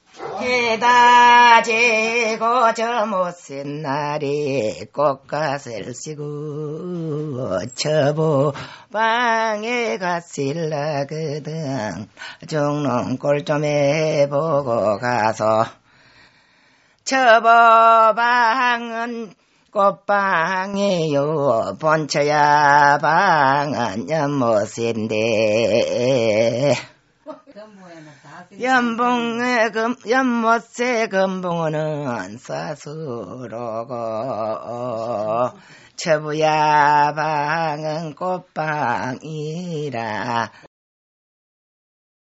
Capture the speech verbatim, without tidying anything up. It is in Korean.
해다 지고 저 못센 날이 꽃갓을 씌고 저보 방에 갔을라거든 죽는 꼴 좀 해보고 가서 저보 방은 꽃방이요 본처야 방은 연못인데 연봉의 금, 연못의 금붕어는 사수로고 처부야 방은 꽃방이라